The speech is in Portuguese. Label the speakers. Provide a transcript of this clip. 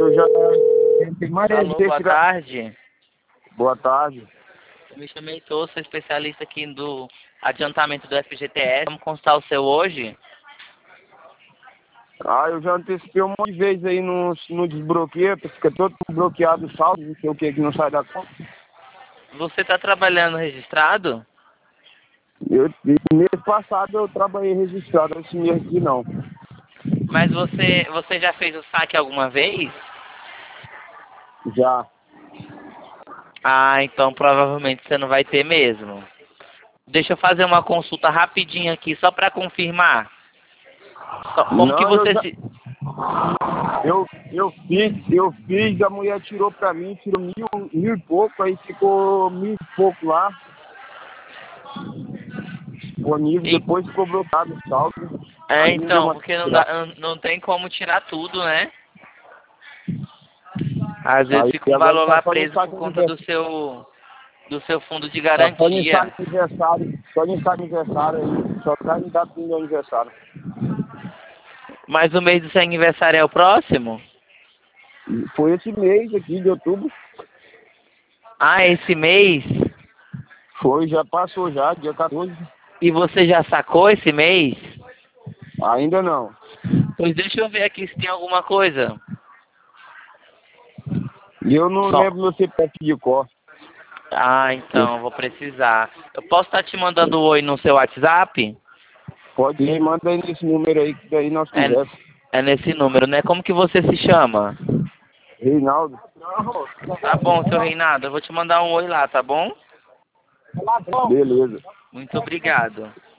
Speaker 1: eu já tentei mais
Speaker 2: Alô,
Speaker 1: vezes
Speaker 2: boa
Speaker 1: tirar.
Speaker 2: tarde.
Speaker 1: Boa tarde.
Speaker 2: Eu me chamei Tô, sou especialista aqui do adiantamento do FGTS. Vamos constar o seu hoje?
Speaker 1: Ah, eu já antecipei um monte de vezes aí no desbloqueio, fica todo bloqueado o saldo, não sei o que não sai da conta.
Speaker 2: Você está trabalhando registrado?
Speaker 1: Mês passado eu trabalhei registrado, esse mês aqui não.
Speaker 2: Mas você já fez o saque alguma vez?
Speaker 1: Já.
Speaker 2: Ah, então provavelmente você não vai ter mesmo. Deixa eu fazer uma consulta rapidinho aqui, só para confirmar. Como que
Speaker 1: Não,
Speaker 2: você se...
Speaker 1: eu fiz, a mulher tirou pra mim, tirou mil e pouco, aí ficou mil e pouco lá, disponível,
Speaker 2: E-
Speaker 1: depois ficou bloqueado o saldo.
Speaker 2: É,
Speaker 1: Aí não deu
Speaker 2: então,
Speaker 1: mais
Speaker 2: porque
Speaker 1: pra tirar.
Speaker 2: não tem como tirar tudo, né? Às vezes
Speaker 1: Aí
Speaker 2: fica um
Speaker 1: agora
Speaker 2: valor
Speaker 1: tá
Speaker 2: lá
Speaker 1: só no
Speaker 2: preso por
Speaker 1: saque
Speaker 2: conta
Speaker 1: aniversário.
Speaker 2: do seu fundo de
Speaker 1: Tá só no
Speaker 2: garantia.
Speaker 1: saque aniversário, só no saque aniversário aí, só tá em data do meu aniversário.
Speaker 2: Mas o mês do seu aniversário é o próximo?
Speaker 1: E foi esse mês aqui de outubro,
Speaker 2: Ah, esse mês?
Speaker 1: foi, já passou já, dia 14.
Speaker 2: E você já sacou esse mês?
Speaker 1: Ainda não.
Speaker 2: Pois deixa eu ver aqui se tem alguma coisa.
Speaker 1: E eu não
Speaker 2: Só.
Speaker 1: lembro meu CPF de cor.
Speaker 2: Ah, então, vou precisar. Eu posso estar te mandando um oi no seu WhatsApp?
Speaker 1: Pode ir, manda aí nesse número aí, que daí nós conversamos.
Speaker 2: É nesse número, né? Como que você se chama?
Speaker 1: Reinaldo.
Speaker 2: Tá bom, seu Reinaldo, eu vou te mandar um oi lá, tá bom?
Speaker 1: Beleza.
Speaker 2: Muito obrigado.